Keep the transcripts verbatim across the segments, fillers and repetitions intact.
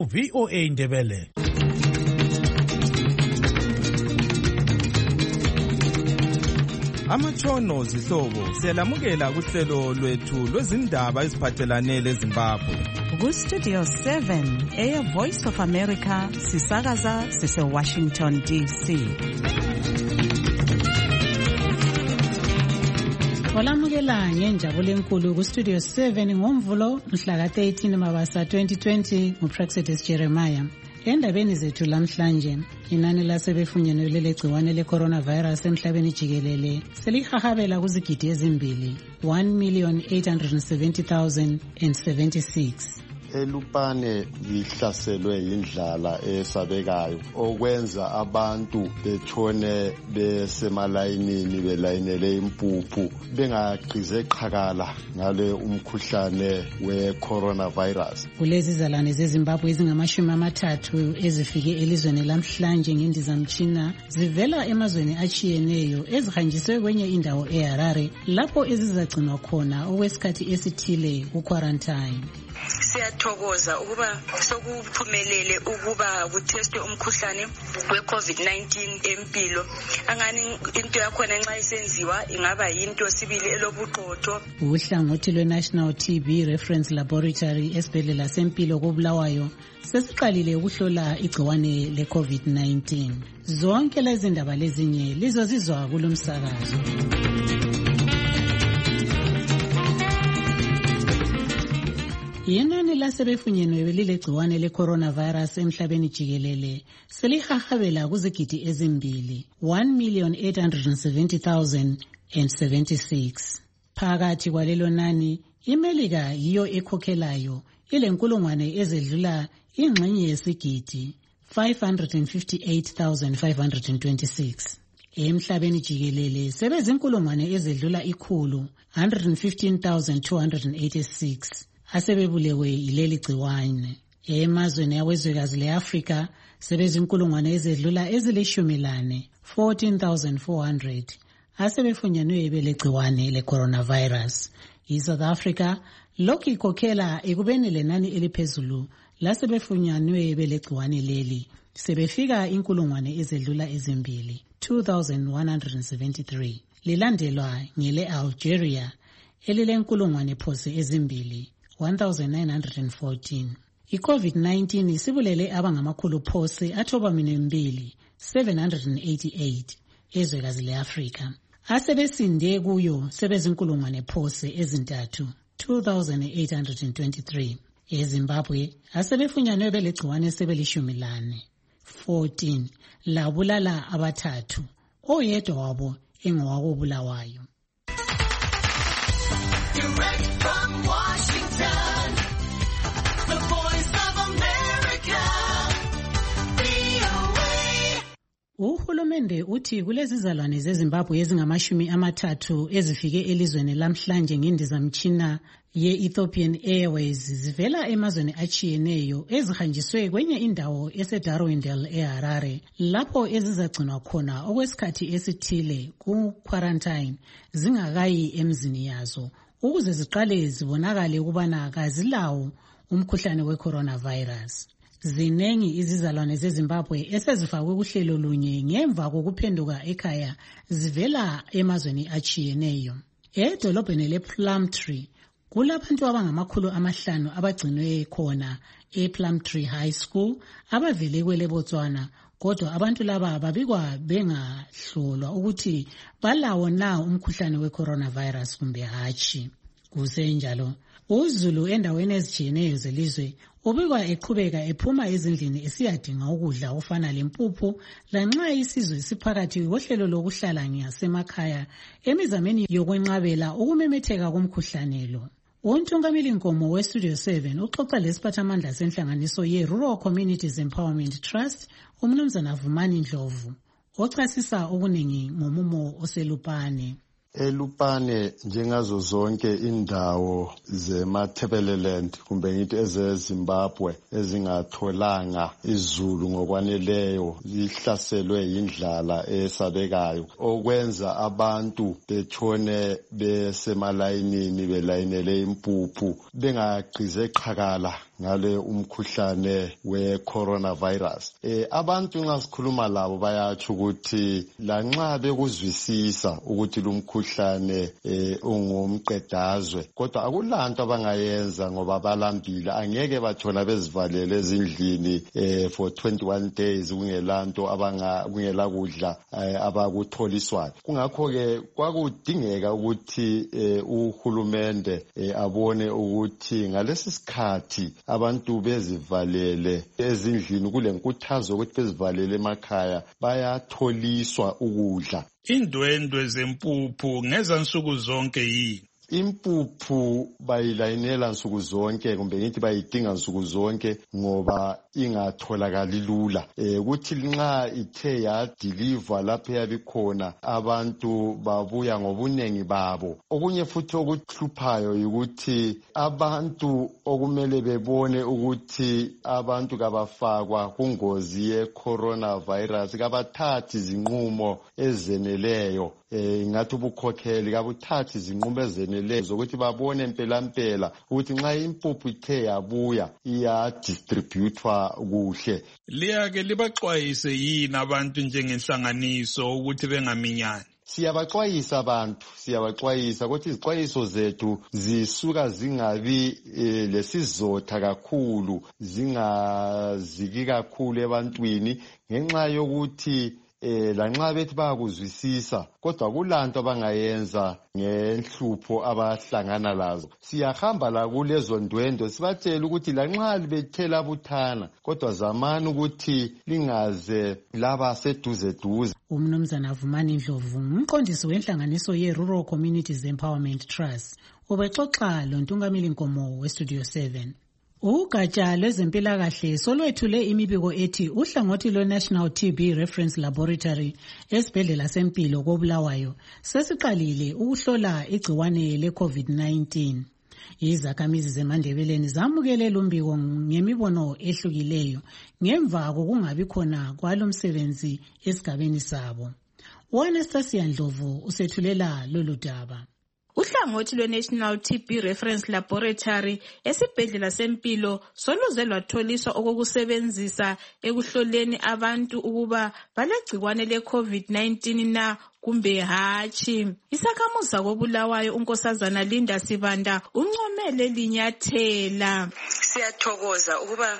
V O A Ndebele. Amatshono zihlobo siyalamukela kuhlelo lwethu lwezindaba eziphathelane leZimbabwe. Ku Studio seven, Air Voice of America, sisakaza sise Washington D C. Olamukela ngenjabulo enkulu ku Studio seven ngomvulo mhla ka thirteen Mabasa twenty twenty nguPraxedis Jeremiah. Endabeni zethu lamhlanje, inani lasebefunyenwe lele gciwane le coronavirus emhlabeni jikelele selihahabela kuzigidi ezimbili, one million eight hundred seventy thousand seventy-six. eLupane lihlaselwe indlala esabekayo okwenza abantu betshone besemalayinini belayinele impuphu bengaqize qhakala ngale umkhuhlane we-coronavirus. Kulezi zalane zeZimbabwe ezingamashumi amathathu ezifike elizweni lamhlanje ngendizamtshina zivela emazweni achiyeneyo ezihanjiswe kwenye indawo eHarare lapho ezizagcinwa khona okwesikhathi esithile ku-quarantine. Siyathokoza ukuba sokuphumelele ukuba kutestwe umkhuhlane we-COVID nineteen empilo. Angani into yakhona nxa isenziwa ingaba yinto sibili elobuqotho. Uhlangothi lwe-National T B Reference Laboratory esibhedlela sempilo koBulawayo sesiqalile ukuhlola igciwane le-COVID nineteen. Zonke lezi ndaba lezinye lizozizwa kulomsakazo. Inani lasebefunyenwe belile gciwane le-coronavirus emhlabeni jikelele selihahabela kuzigidi ezimbili, one million eight hundred seventy thousand seventy-six. Phakathi kwalelo nani, iMelika yiyo ekhokhelayo ilenkulungwane ezedlula ingxenye yesigidi, five hundred fifty-eight thousand five hundred twenty-six. Emhlabeni jikelele sebezinkulungwane ezedlula ikhulu, one hundred fifteen thousand two hundred eighty-six. Asebebulewe ileli gciwane. Emazweni awezwekazi le-Afrika sebezinkulungwane ezedlula ezilishumi lane, fourteen thousand four hundred. Asebefunyenwe bele gciwane le-coronavirus. ISouth Africa lokhu ikhokhela ekubeni lenani eliphezulu lasebefunyenwe bele gciwane leli sebefika inkulungwane ezedlula ezimbili, two thousand one hundred seventy-three. Lilandelwa ngele-Algeria elilenkulungwane phose ezimbili, one thousand nine hundred fourteen. I-COVID nineteen isibulele abangamakhulu phose athoba minembili, seven hundred eighty-eight ezwekazi le-Afrika. Asebesinde kuyo sebezinkulungwane phose ezintathu, two thousand eight hundred twenty-three. EZimbabwe asebefunyanwe bele gciwane sebelishumi lane, fourteen, labulala abathathu, oyedwa wabo engowakobulawayo. Direct from Washington, the Voice of America, V O A. Uhulumende uthi kulezizalwane zeZimbabwe ezingamashumi amathathu ezifike elizweni lamhlanje ngendizamtshina ye-Ethiopian Airways zivela emazweni achiyeneyo ezihanjiswe kwenye indawo eseDarwindale eHarare lapho ezizagcinwa khona okwesikhathi esithile ku-quarantine zingakayi emzini yazo ukuze ziqale zibonakale ukubana kazilawo umkhuhlane we-coronavirus. Zinengi izizalwane zeZimbabwe esezifakwe kuhlelo lunye ngemva kokuphenduka ekhaya zivela emazweni achiyeneyo. Edolobheni lePlumtree kulabantu abangamakhulu amahlanu abagcinwe khona ePlumtree High School abavele kwele Botswana, kodwa abantu laba babikwa bengahlolwa ukuthi balawo na umkhuhlane we-coronavirus kumbe hatshi. Kusenjalo, uZulu endaweni ezijiyeneyo zelizwe ubikwa eqhubeka ephuma ezindlini esiyadinga ukudla ofana lempuphu lanxa isizwe siphakathi kohlelo lokuhlala ngasemakhaya emizameni yokwenqabela ukumemetheka komkhuhlane lo. Untungameli Nkomo we-Studio seven uxoxa lesiphathamandla senhlanganiso ye-Rural Communities Empowerment Trust, uMnumzana Vumani Ndlovu, ochasisa okuningi ngomumo oselupane. eLupane njengazo zonke indawo zeMatabeleland kumbe ngithi ezeZimbabwe ezingatholanga izulu ngokwaneleyo zihlaselwe indlala esabekayo okwenza abantu betshone besemalayinini belayinele impuphu bengaqize qhakala ngale umkhuhlane we-coronavirus. Eh, abantu nxa sikhuluma labo bayatsho ukuthi lanxa bekuzwisisa ukuthi lumkhuhlane eh, ungumqedazwe, kodwa akulanto abangayenza ngoba balambile. Angeke bathola bezivalele ezindlini eh, for twenty-one days kungelanto abanga kungela kudla eh, abakutholiswayo. Kungakho-ke kwakudingeka ukuthi eh, uhulumende eh, abone ukuthi ngalesi sikhathi abantu bezivalele ezindlini kule nkuthazo ukuthi bezivalele emakhaya bayatholiswa ukudla. Indwendwe zempuphu ngeza nsuku zonke yini? Impuphu bayilayinela nsuku zonke kumbe ngithi bayidinga nsuku zonke ngoba ingatholakali lula. Eh ukuthi nxa ithe yadeliver lapho yabikhona abantu babuya ngobunengi babo. Okunye futhi okuhluphayo ukuthi abantu okumele bebone ukuthi abantu kabafakwa kungozi ye-coronavirus kabathathi izinqumo ezeneleyo. Eh ngathi ubukhokheli kabuthathi izinqumo ezeneleyo zokuthi babone impela mpela ukuthi nxa impuphu ithe yabuya iya distributwa kuhle. Liyake libaxwayise yini abantu njengenhlanganiso ukuthi bengaminyani? Siyabaxwayisa abantu, siyabaxwayisa ukuthi izixwayiso zethu zisuka zingabi e, lesizotha kakhulu, zingaziki kakhulu ebantwini ngenxa yokuthi eh lanxa bethi bayakuzwisisa kodwa kulanto abangayenza ngenhlupho abahlangana lazo. Siyahamba la kulezo ndwendo sibatshela ukuthi lanxa libethela buthana kodwa zamani ukuthi lingaze laba seduze duze. Umnumzana Vumani Ndlovu, umqondisi wenhlanganiso ye-Rural Communities Empowerment Trust, ubexoxa loNtungameli Nkomo we-Studio seven. Ugatsha lwezempilakahle solwethule imibiko ethi uhlangothi lwe-National T B Reference Laboratory esibhedlela sempilo koBulawayo sesiqalile ukuhlola igciwane le-COVID nineteen. Izakhamizi zeMandebeleni zamukele lumbiko ngemibono ehlukileyo ngemva kokungabi khona kwalomsebenzi esigabeni sabo. U-Anastasia Ndlovu usethulela lolu daba. Uhlangothi lwe-National T B Reference Laboratory esibhedlela sempilo soluze lwatholiswa okokusebenzisa ekuhloleni abantu ukuba balegcikwane le-COVID nineteen na kumbe hatshi. Isakhamuzi koBulawayo unkosazana Linda Sibanda uncomele linyathela. Siyathokoza ukuba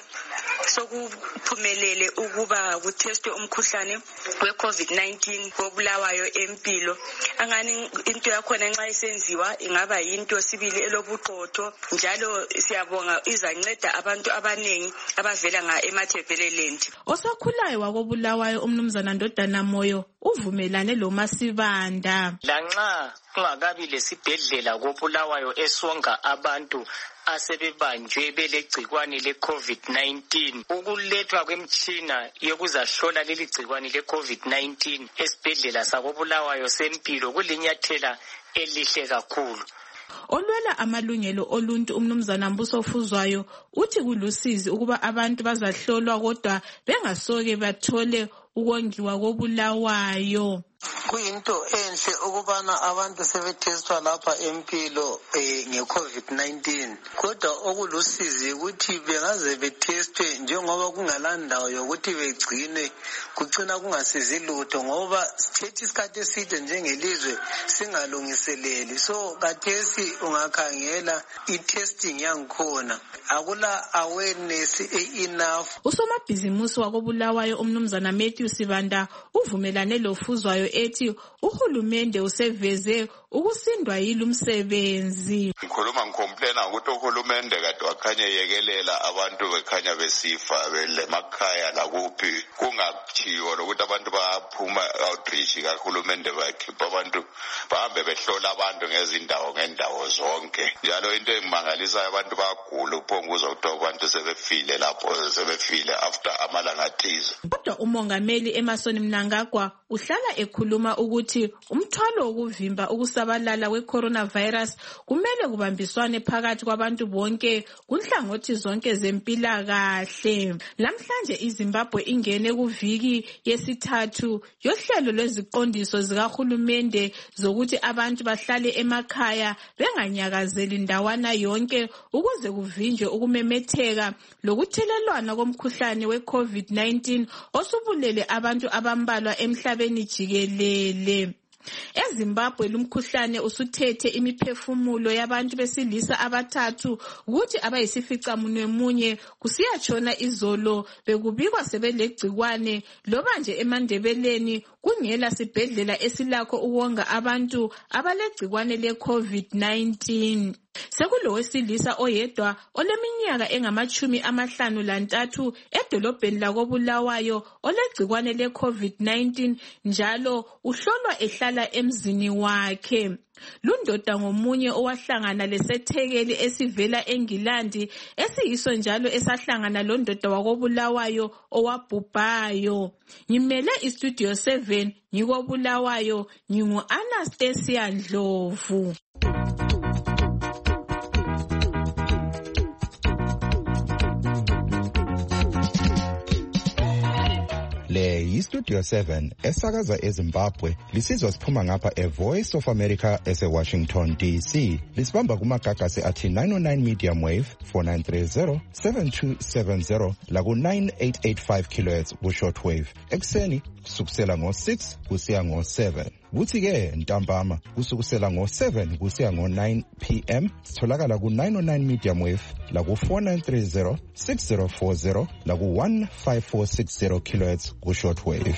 sokuphumelele ukuba kutestwe umkhuhlane we-COVID nineteen koBulawayo empilo. Angani into yakhona nxa isenziwa ingaba yinto sibili elobuqotho, njalo siyabonga izanceda abantu abanengi abavela nga eMathebeleland. Osakhulayo wakoBulawayo umnumzana Ndodana Moyo uvumelane lo Masibanda. Lanxa kungakabi lesibhedlela koBulawayo esonga abantu asebebanjwe belegcikwane le-COVID nineteen, ukulethwa kwemtshina yokuzahlola leli gcikwane le-COVID nineteen esibhedlela sakoBulawayo sempilo kulinyathela elihle kakhulu. Olwela amalungelo oluntu umnumzana Mbuso Fuzwayo uthi kulusizi ukuba abantu bazahlolwa kodwa bengasoke bathole ukongiwa koBulawayo. Kuyinto enhle ukubana abantu sebetestwa lapha empilo eh, nge-COVID nineteen. Kodwa okulusizi ukuthi bengaze betestwe njengoba kungalandawo yokuthi begcine kucina kungasizi lutho ngoba sithethe isikhathi eside njengelizwe singalungiseleli. So kathesi ungakhangela i-testing yangikhona akula awareness enough. Usomabhizimusi wakoBulawayo umnumzana Matthew Sibanda uvumelane lofuzwayo ethi uhulumende useveze ukusindwa yilo umsebenzi. Ngikhuluma ngicomplaina ukuthi uhulumende kade wakhanya yekelela abantu bekhanya besifa belemakhaya lakuphi kungathiyo lokuthi abantu baphuma outreach kahulumende bakhipha abantu bahambe behlola abantu ngezindawo ngendawo zonke. Njalo into engimangalisayo abantu bagula uphonguza ukuthi abantu sebefile lapho sebefile after amalanga athize. Kodwa umongameli Emerson Mnangagwa uhlala ekho ekhuluma ukuthi umthwalo wokuvimba ukusabalala kwe-coronavirus kumele kubambiswane phakathi kwabantu bonke kunhlangothi zonke zempilakahle. Lamhlanje iZimbabwe ingene kuviki yesithathu yohlelo lweziqondiso zikahulumende zokuthi abantu bahlale emakhaya benganyakazeli ndawana yonke ukuze kuvinjwe ukumemetheka lokuthelelwana komkhuhlane we-COVID nineteen osubulele abantu abambalwa emhlabeni jikelele. EZimbabwe lumkhuhlane usuthethe imiphefumulo yabantu besilisa abathathu ukuthi abayisificamunwe munye kusiyatshona izolo bekubikwa sebelegcikwane loba nje eMandebeleni kungela sibhedlela esilakho ukonga abantu abalegcikwane le-COVID nineteen. Sekulowesilisa oyedwa oleminyaka engamachumi amahlanu lantathu edolobheni lakoBulawayo olegcikwane le-COVID nineteen njalo uhlolwa ehlala emzini wakhe. Lundoda ngomunye owahlangana lesethekeli esivela eNgilandi esiyiso njalo esahlangana londoda wakoBulawayo owabhubhayo. Ngimele iStudio seven ngikoBulawayo ngingu-Anastasia Ndlovu. Le yiStudio seven esakaza eZimbabwe lisizwa siphuma ngapha eVoice of America ese-Washington D C. Lisibamba kumagagasi athi nine oh nine medium wave four nine three zero seven two seven zero laku nine eight eight five kilohertz ku-short wave. Ekuseni kusukusela ngo-six kusiya ngo-seven. Kuthi-ke ntambama kusukusela ngo-seven kusiya ngo-nine p m sitholakala ku-nine oh nine medium wave laku four nine three zero six zero four zero laku one five four six zero kilohertz ku-short wave.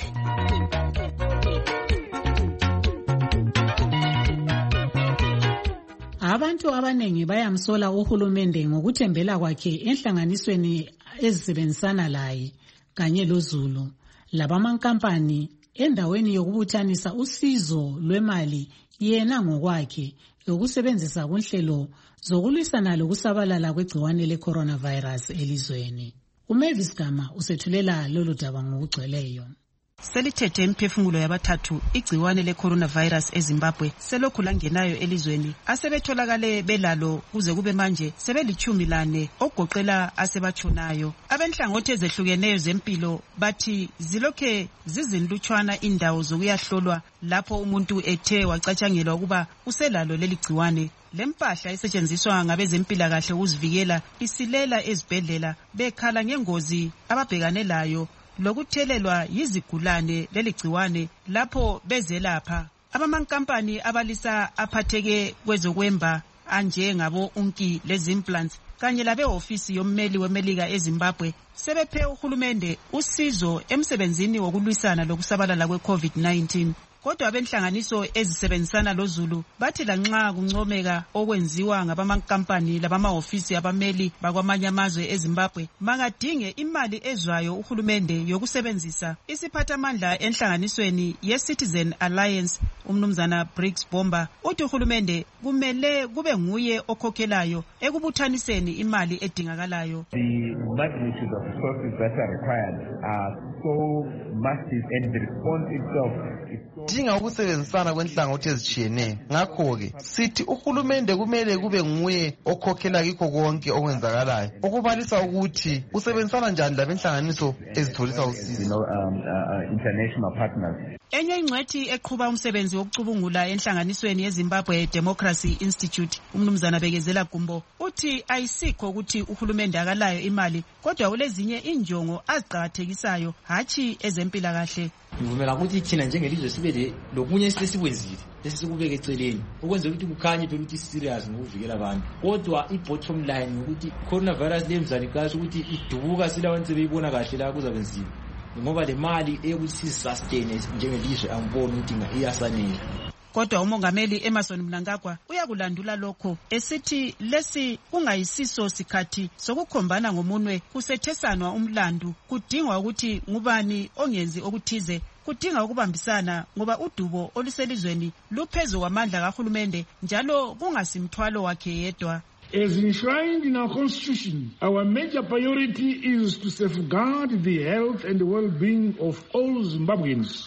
Abantu abanengi bayamsola uhulumende ngokuthembela kwakhe enhlanganisweni ezisebenzisana laye kanye loZulu labamankampani endaweni yokubuthanisa usizo lwemali yena ngokwakhe yokusebenzisa kunhlelo zokulwisana lokusabalala kwegciwane le-coronavirus elizweni. uMavis Gama usethulela lolu daba ngokugcweleyo. Selithethe imphefumulo yabathathu igciwane le-coronavirus eZimbabwe selokhu langenayo elizweni asebetholakale belalo kuze kube manje sebelichumi lane ogoqela asebatshonayo. Abenhlangothi ezehlukeneyo zempilo bathi zilokhe zizinlutshwana indawo zokuyahlolwa lapho umuntu ethe wacatshangelwa ukuba uselalo leli gciwane. Lempahla esetshenziswa ngabezempilakahle ukuzivikela isilela ezibhedlela bekhala ngengozi ababhekane layo lokuthelelwa yizigulane leligciwane lapho bezelapha. Abamankampani abalisa aphatheke kwezokwemba anje ngabo Unki lezimplants kanye labe ofisi yommeli weMelika eZimbabwe sebephe uhulumende usizo emsebenzini wokulwisana lokusabalala kwe-COVID nineteen. Kodwa abenhlanganiso ezisebenzisana loZulu bathi lanxa kuncomeka okwenziwa ngabamankampani labama-ofisi abameli bakwamanye amazwe eZimbabwe mangadinge imali ezwayo uhulumende yokusebenzisa. Isiphathamandla enhlanganisweni ye-Citizen Alliance umnumzana Briggs Bomba uthi uhulumende kumele kube nguye okhokhelayo ekubuthaniseni imali edingakalayo. The magnitude of resources that are required are so massive and the response itself is so dinga ukusebenzisana kwenhlangothi ezitshiyeneyo. Ngakho-ke sithi uhulumende kumele kube nguye okhokhela kikho konke okwenzakalayo okubalisa ukuthi usebenzisana njani labenhlanganiso ezitholisa usizo. International partners. Enye ingcwethi eqhuba umsebenzi wokucubungula enhlanganisweni yeZimbabwe Democracy Institute umnumzana Bekezela Gumbo uthi ayisikho ukuthi uhulumende akalayo imali kodwa kulezinye injongo aziqakathekisayo hathi ezempilakahle. Ngivumela ukuthi thina njengelizwe sibe lokunye sesikwenzile lesikubeke eceleni ukwenza ukuthi kukhanye phela ukuthi serious ngokuvikela abantu. Kodwa i-bottom line ukuthi coronavirus lemzani kahle ukuthi idubuka silawantu sebeyibona kahle la kuzabenzima ngoba le mali eyokuthi sisustain njengelizwe angiboni ukuthi iyasanela. Kodwa umongameli Emerson Mnangagwa uyakulandula lokho esithi lesi kungayisiso sikhathi sokukhombana ngomunwe kusethesanwa umlandu kudingwa ukuthi ngubani ongenzi okuthize kudinga ukubambisana ngoba udubo oluselizweni luphezu kwamandla kahulumende njalo kungasimthwalo wakhe yedwa. As enshrined in our constitution, our major priority is to safeguard the health and the well-being of all Zimbabweans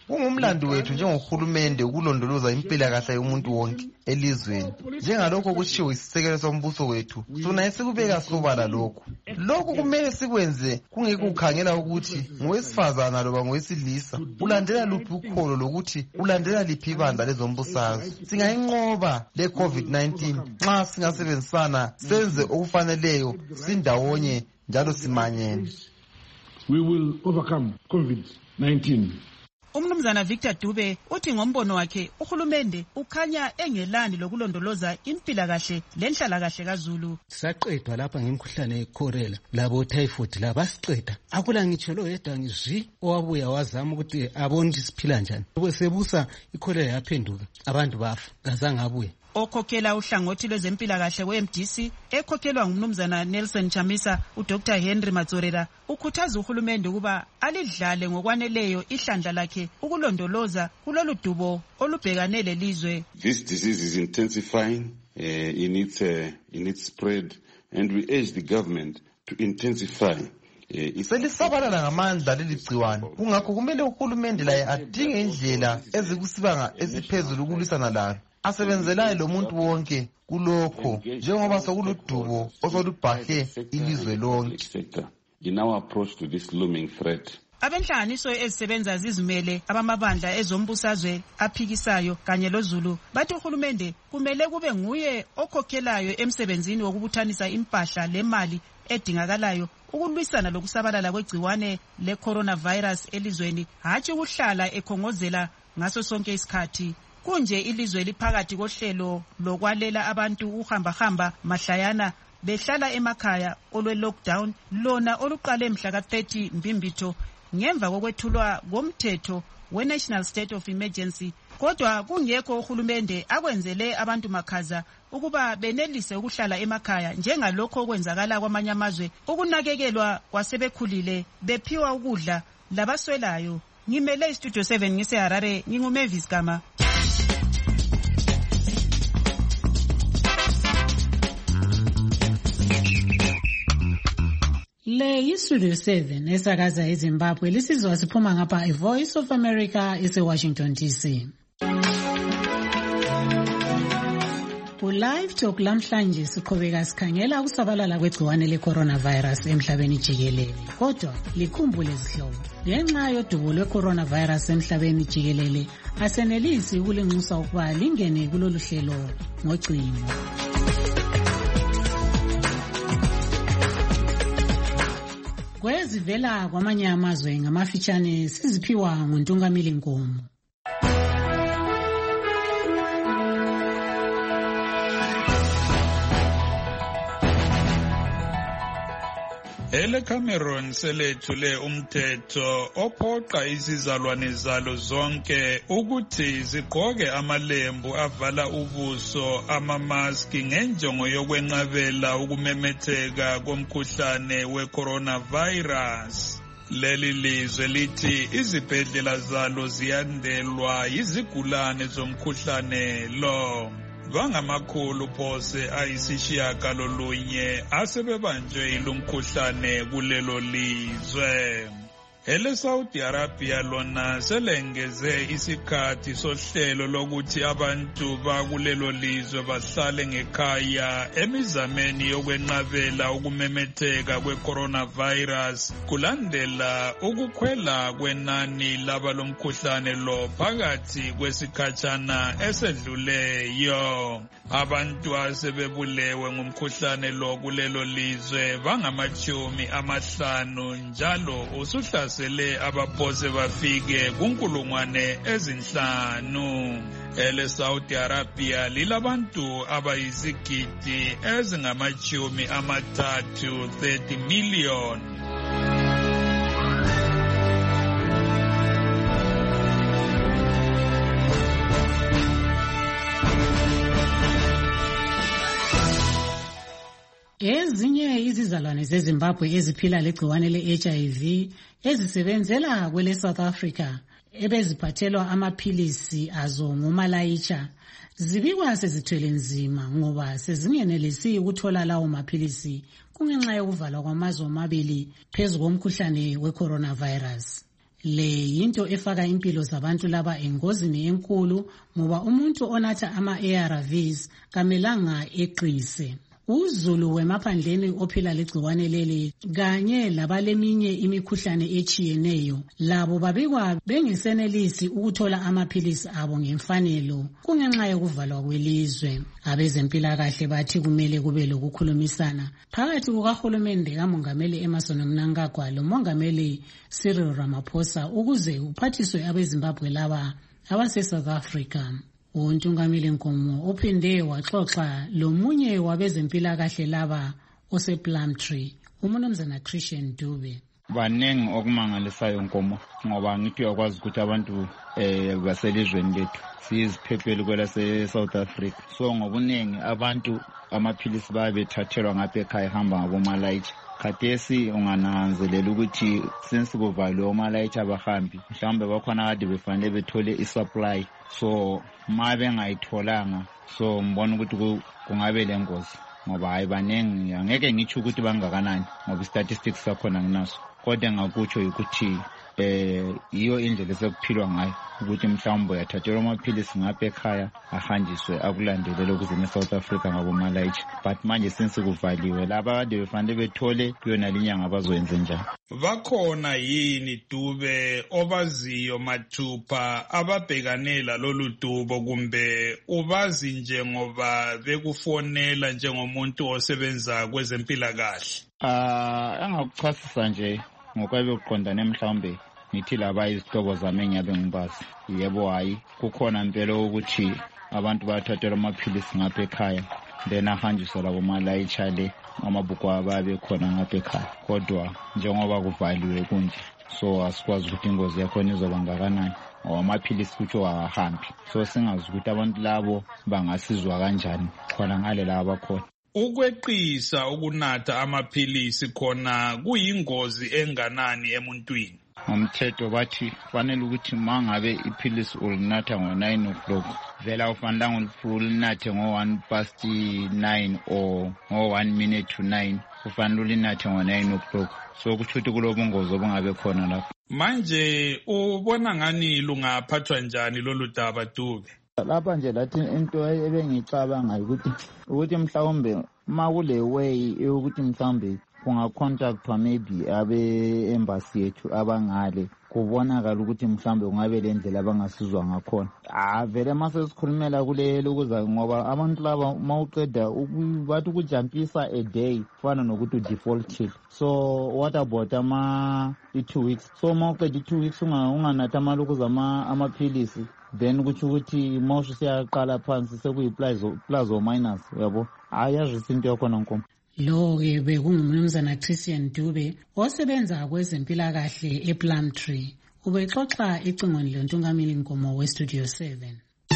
kungumlando wethu njengohulumende ukulondoloza impilakahle yomuntu wonke elizweni. Njengalokho kushiwo isisekelo sombuso wethu, sona esikubeka sobala lokhu. Lokhu kumele sikwenze kungekukhangela ukuthi ngowesifazana loba ngowesilisa, ulandela luphi ukholo lokuthi ulandela liphi ibandla lezombusazwe. Singayinqoba le COVID nineteen nxa singasebenzisana senze okufaneleyo sindawonye njalo simanyene. We will overcome COVID nineteen. Umnumzana Victor Dube uthi ngombono wakhe uhulumende ukhanya engelani lokulondoloza impilakahle lenhlalakahle kaZulu. Saqedwa lapha ngemkhuhlane yeCholera labo typhoid labasiqeda. Akula ngitsho lo yedwa ngizwi owabuya wazama ukuthi abone isiphila njani. Sebusa iCholera yaphenduka abantu bafa ngazange abuye. Okhokhela uhlangothi lwezempilakahle we-M D C ekhokhelwa ngumnumzana Nelson Chamisa, uDr Henry Matsorela ukhuthaza uhulumende ukuba alidlale ngokwaneleyo ihlandla lakhe ukulondoloza kulolu dubo olubhekane lelizwe. This disease is intensifying uh, in its uh, in its spread, and we urge the government to intensify selisabalala ngamandla leli gciwane. Kungakho kumele uhulumende laye adinge indlela ezikusibanga esiphezulu ukulwisana lalo. Asebenzelayo lo muntu wonke kulokho njengoba sokuludubo osolubhahe ilizwe lonke. In our approach to this looming threat, abenhlanganiso ezisebenza zizimele abamabandla ezombusazwe aphikisayo kanye loZulu bathi uhulumende kumele kube nguye okhokhelayo emsebenzini wokubuthanisa impahla lemali edingakalayo ukulwisana lokusabalala kwegciwane le-coronavirus elizweni, hatshi ukuhlala ekhongozela ngaso sonke isikhathi. Kunje ilizwe liphakathi kohlelo lokwalela abantu uhamba-hamba mahlayana behlala emakhaya olwe-lockdown lona oluqale mhla ka-thirty Mbimbitho ngemva kokwethulwa komthetho we-National State of Emergency. Kodwa kungekho uhulumende akwenzele abantu makhaza ukuba benelise ukuhlala emakhaya njengalokho okwenzakala kwamanye amazwe, ukunakekelwa kwasebekhulile bephiwa ukudla labaswelayo. Ngimele iStudio seven ngiseHarare, nginguMavis Gama. Le yiStudio seven esakaza eZimbabwe lisizwa siphuma ngapha iVoice of America eseWashington D C. Ku-Live Talk lamhlanje siqhubeka sikhangela ukusabalala kwegciwane le-coronavirus emhlabeni jikelele. Kodwa likhumbule zihlobo, ngenxa yodubo lwe-coronavirus emhlabeni jikelele asenelisi ukulinxusa ukuba lingene kulolu hlelo ngocingo. Kwezivela kwamanye amazwe ngamafitshane siziphiwa nguNtungamili Nkomo. Ele Cameroon selethule umthetho ophoqa izizalwane zalo zonke ukuthi zigqoke amalembu avala ubuso, amamaski, ngenjongo yokwenqabela ukumemetheka komkhuhlane we-coronavirus. Leli lizwe lithi izibhedlela zalo ziyandelwa yizigulane zomkhuhlane lo. Bangamakhulu phose ayisishiyagalolunye asebebanjwe ilumkhuhlane kulelo lizwe. Ele Saudi Arabia lona selengeze isikhathi sohlelo lokuthi abantu bakulelo lizwe bahlale ngekhaya emizameni yokwenqabela ukumemetheka kwe-coronavirus kulandela ukukhwela kwenani laba lomkhuhlane lo phakathi kwesikhatshana esedluleyo. Abantu asebebulewe ngumkhuhlane lo kulelo lizwe bangamachumi amahlanu njalo usuhlasele abaphose bafike kunkulungwane ezinhlanu. Ele Saudi Arabia lilabantu abayizigidi ezingamachumi amathathu thirty million. Ezinye izizalwane zeZimbabwe eziphila legciwane le-H I V ezisebenzela kwele South Africa ebeziphathelwa amaphilisi azo ngomalayitsha zibikwa sezithwele nzima ngoba sezingenelisi ukuthola lawo maphilisi kungenxa yokuvalwa kwamazwe amabili phezu komkhuhlane we-coronavirus. Le yinto efaka impilo zabantu laba engozini enkulu ngoba umuntu onatha ama-A R Vs kamelanga eqise. UZulu wemaphandleni ophila legciwane leli kanye labaleminye imikhuhlane echiyeneyo labo babikwa bengesenelisi ukuthola amaphilisi abo ngemfanelo kungenxa yokuvalwa kwelizwe. Abezempilakahle bathi kumele kube lokukhulumisana phakathi kukahulumende kamongameli Emmerson Mnangagwa lomongameli Cyril Ramaphosa ukuze kuphathiswe abeZimbabwe laba abase-South Africa. UNtungamile Nkomo uphinde waxoxa lomunye wabezempilakahle laba osePlumtree, uMnumzana Christian Dube. Banengi okumangalisayo Nkomo ngoba ngithi uyakwazi ukuthi abantu eh baselizweni lethu siziphephele kwelase South Africa. So ngokuningi abantu amaphilisi bayabethathelwa ngapha ekhaya hamba ngabomalayithi. Khathesi ungananzelela ukuthi since kuvaliwe omalayithi abahambi mhlawumbe bakhona kade befanele bethole isupply, so ma bengayitholanga so mbona ukuthi kungabe lengozi ngoba hayi banengi. Angeke ngitsho ukuthi bangakanani ngoba statistics sakhona nginaso, kodwa ngakutsho ukuthi eh iyo indlela sekuphilwa ngayo ukuthi mhlawumbe uyathathelwa amaphilisi ngapha ekhaya ahanjiswe akulandelele ukuze ne-South Africa ngabomalayithi, but manje since kuvaliwe laba kade befanele bethole kuyona linyanga abazoyenze njani. Bakhona yini Dube obaziyo mathupha ababhekanela lolu dubo kumbe ubazi nje ngoba bekufonela njengomuntu osebenza kwezempilakahle? Ah, engakuchasisa nje ngokwabe kuqondane mhlawumbe ngithi laba izihlobo zami engiyabe ngibazi. Yebo hayi kukhona impela ukuthi abantu bayathathelwa amaphilisi ngapha ekhaya then ahanjiswa labo malayithi ale amabhuku ababe khona ngapha ekhaya, kodwa njengoba kuvaliwe kunje so asikwazi ukuthi ingozi yakhona izoba ngakanani ngoba amaphilisi kutsho ahambi, so singazi ukuthi abantu labo bangasizwa kanjani khona ngale laba bakhona. Ukweqisa ukunatha amaphilisi khona kuyingozi enganani emuntwini? Umthetho bathi fanele ukuthi mangabe iphilisi ulinatha ngo nine o'clock vela ufanele ulinathe ngo one past nine or ngo one minute to nine, ufanele ulinathe ngo nine o'clock. So kuthi kulobungozi obungabe khona lapho. Manje ubona ngani lungaphathwa njani lolu daba Dube? Lapha nje lathi into ebengicabanga ukuthi ukuthi mhlawumbe makule way ukuthi mhlawumbe kungacontactwa maybe abe embassy yethu abangale kubonakala ukuthi mhlawumbe kungabe le ndlela abangasizwa ngakhona. Ah vele mase sikhulumela kulelo ukuza ngoba abantu laba mawuqeda bathi ukujampisa a day fana nokuthi defaultile. So what about ama two weeks? So mawuqeda two weeks unganatha amalokuza amaphilisi then kuthi ukuthi mawusho siyaqala phansi sekuyi plus plus or minus, yabo ayazisa into yakhona Nkomo. Lo-ke bekungumnumzana Christian Dube osebenza kwezempilakahle ePlumtree. Ubexoxa icingweni loNtungamile Nkomo weStudio seven.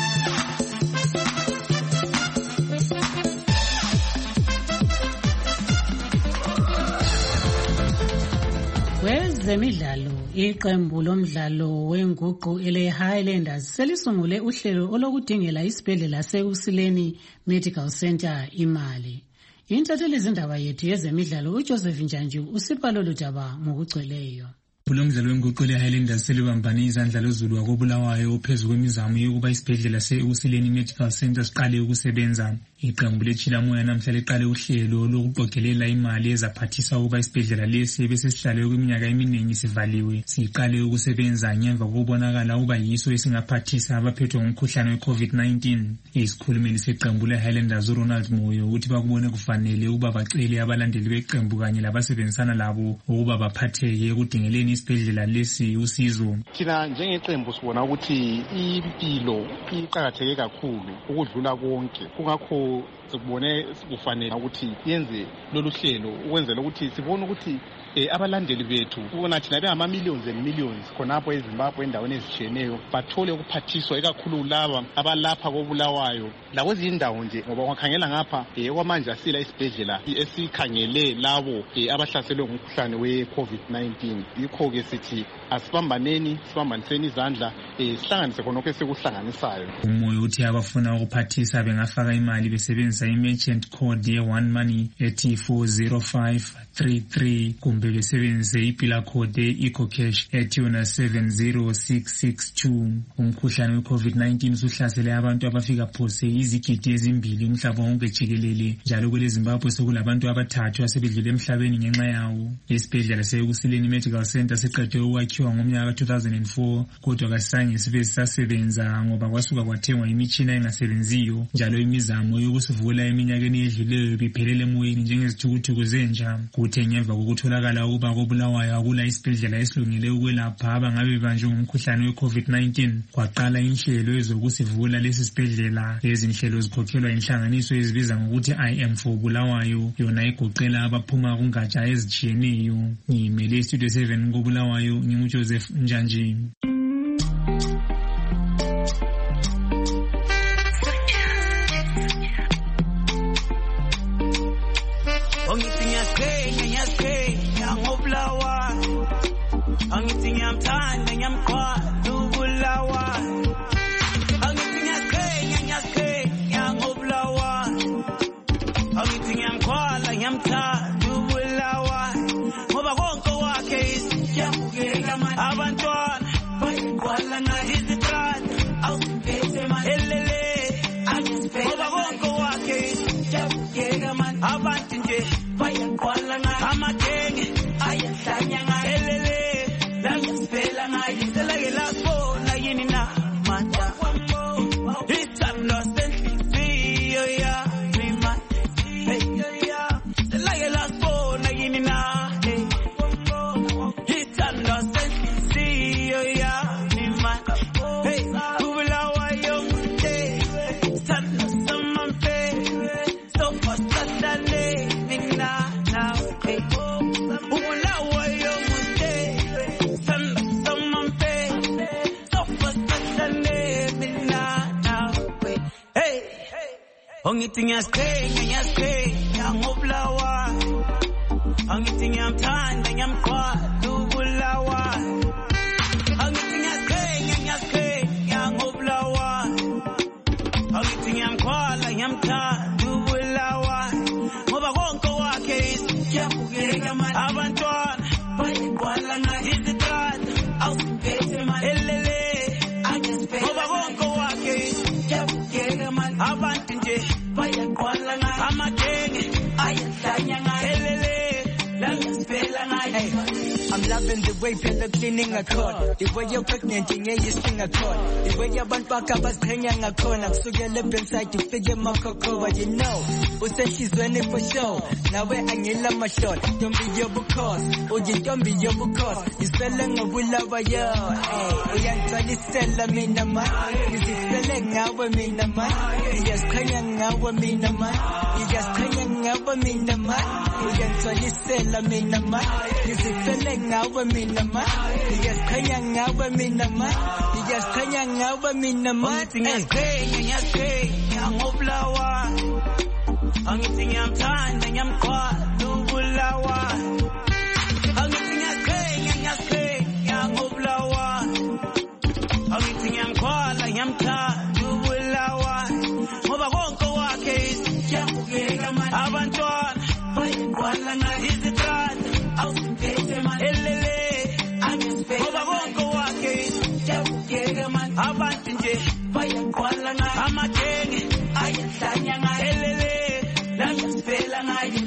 Kwezemidlalo, iqembu lomdlalo wenguqu ele-Highlanders selisungule uhlelo olokudingela isibhedlela se-Usileni Medical Center imali. Intatheli zindaba yethu yezemidlalo uJoseph Njanji usipha lolu daba ngokugcweleyo. Kulomdlalo wenguqu le-Highlanders selibambane izandla lozulu wakobulawayo ophezu kwemizamo yokuba isibhedlela se-Usileni Medical Center siqale ukusebenza. Iqembu leChilamoya namhla liqale uhlelo lokuqogelela imali ezaphathisa ukuba isibhedlela lesi besesihlale kwiminyaka eminingi sivaliwe siqale ukusebenza ngemva kokubonakala ukuba yiso esingaphathisa abaphethwe ngumkhuhlane we-COVID nineteen. Isikhulumeli seqembu le-Highlanders uRonald Moyo uthi bakubone kufanele ukuba bacele abalandeli beqembu kanye labasebenzisana labo ukuba baphatheke ekudingeleni isibhedlela lesi usizo. Thina njengeqembu sibona ukuthi impilo iqakatheke kakhulu ukudlula konke, kungakho sikubone kufanele ukuthi yenze lolu hlelo ukwenzela ukuthi sibone ukuthi eh abalandeli bethu ubona thina bengama millions and millions khonapho eZimbabwe endaweni ezitshiyeneyo bathole ukuphathiswa ikakhulu laba abalapha kobulawayo lakwezinye indawo nje ngoba kwakhangela ngapha eh kwamanje asila isibhedlela esikhangele labo eh abahlaselwe ngumkhuhlane we-COVID nineteen. Yikho ke sithi asibambaneni sibambaniseni izandla eh sihlanganise khonokho esikuhlanganisayo. Umoyo uthi abafuna ukuphathisa bengafaka imali besebenzisa i-merchant code ye-one money ethi four zero five three three kumbe kumbe besebenzise ipila code ecocash etiyona seven zero six six two. Umkhuhlane we-COVID nineteen usuhlasele abantu abafika phose izigidi ezimbili umhlaba wonke jikelele, njalo kwele Zimbabwe sekulabantu abathathu asebedlule emhlabeni ngenxa yawo. Isibhedlela se-Ukusileni Medical Center siqede ukwakhiwa ngomnyaka two thousand four, kodwa kasange sibe sisasebenza ngoba kwasuka kwathengwa imitshina engasebenziyo, njalo imizamo yokusivula eminyakeni edluleyo biphelele emoyeni njengezithukuthuku zenja. Kuthe ngemva kokutholakala ukuba koBulawayo akula isibhedlela esilungele ukwelapha abangabe bebanjwe ngumkhuhlane we-COVID nineteen, kwaqala inhlelo ezokusivula lesi sibhedlela. Lezi nhlelo zikhokhelwa inhlanganiso ezibiza ngokuthi I am for Bulawayo, yona igoqela abaphuma kungatsha ezitshiyeneyo. Ngimele Studio seven koBulawayo, nginguJoseph Njanji. Angithi ngiyamthanda ngiyamqhwala uBulawayo, angithi ngiyaqhenya ngiyaqhenya ngoBulawayo, angithi ngiyamqhwala ngiyamthanda uBulawayo, ngoba konke wakhe isiyabukeka manje, abantwana bayiqhwala ngayo izitrata awusiphethe manje, elele ngoba konke wakhe isiyabukeka manje, abantu nje bayiqhwala ngayo, amagenge ayahlanya ngayo, elele Spela ngai sela ke la sona yini na mata itando sentio ya mima hey ya sela ke la sona yini na itando sentio ya mima hey Bulawayo hey tando samampe so fasatane nina na hey Bulawayo Angithi ngiyaqhenya ngiyaqhenya ngoBulawayo, angithi ngiyamthanda ngiyamqhwala uBulawayo, angithi ngiyaqhenya ngiyaqhenya ngoBulawayo, angithi ngiyamqhwala ngiyamthanda uBulawayo, ngoba konke wakhe isiyabukeka manje, abantwana bayiqhwala ngayo izitrata awusiphethe manje, elele ngoba konke wakhe isiyabukeka manje, abantu nje bayaqhwala ngayo, amagenge ayahlanya ngayo, elele langasipela ngayo. I'm loving the way phela cleaning ngakhona, the way you're pregnant ngeyising ngakhona, the way abantu bakho abasiqhenya ngakhona, kusukela ebenside ufike emakhokhoba, you know usehlizweni for sure, nawe angela mahlolo, ntombi yobukhosi uyintombi yobukhosi, isele ngoBulawayo, hey uyangigcwalisela mina man, ngizisele ngawe mina man, ngiyasiqhenya ngawe mina man, ngiyasiqhenya ngawe mina man, uyangigcwalisela mina man, ngizisele ngawe mina man, ngiyasiqhenya ngawe mina man, ngiyasiqhenya ngawe mina man, angithi ngiyaqhenya ngiyaqhenya ngoBulawayo, angithi ngiyamthanda ngiyamqhwala uBulawayo, angithi ngiyaqhenya ngiyaqhenya ngoBulawayo, angithi ngiyamqhwala ngiyamthanda uBulawayo, ngoba konke wakhe isiyabukeka manje, abantwana bayiqhwala ngayo izitrata awusiphethe manje, elele ngoba konke wakhe isiyabukeka manje, abantu nje bayiqhwala ngayo, amagenge ayahlanya ngayo, elele langasipela ngayo.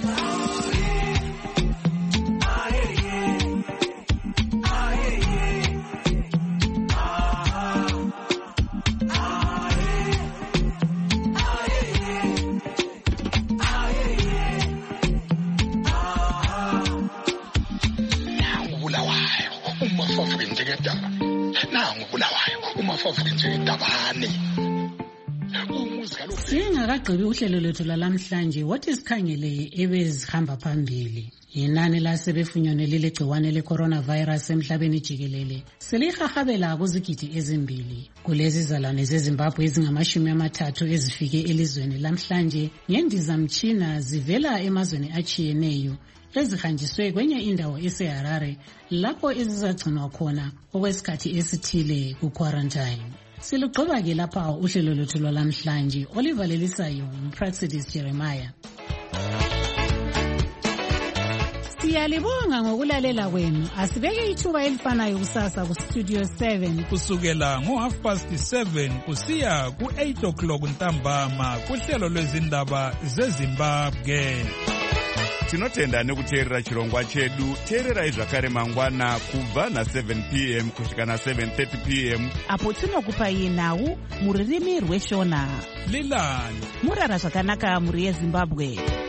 Singakagqibi uhlelo lwethu lalamhlanje, wathi sikhangele ebezihamba phambili. Inani lasebefunyanwe lile gciwane le-coronavirus emhlabeni jikelele selihahabela kuzigidi ezimbili. Kulezi zalwane zeZimbabwe ezingamashumi amathathu ezifike elizweni lamhlanje ngendizamtshina zivela emazweni atshiyeneyo, ezihanjiswe kwenye indawo eseHarare lapho ezizagcinwa khona okwesikhathi esithile ku-quarantine. Silugqiba ke lapha uhlelo lwethu lwalamhlanje. Oliver Lelisayo, Praxidis Jeremiah. Siyalibonga ngokulalela kwenu. Asibeke ithuba elifanayo kusasa ku Studio seven kusukela ngo half past seven kusiya ku eight o'clock ntambama kuhlelo lwezindaba zeZimbabwe. Tinotenda nekuteerera chirongwa chedu. Teererai zvakare mangwana kubva na seven p m kusvika na seven thirty p m apo tinokupai nhau muririmi rweshona. Lilani murara zvakanaka muri yeZimbabwe.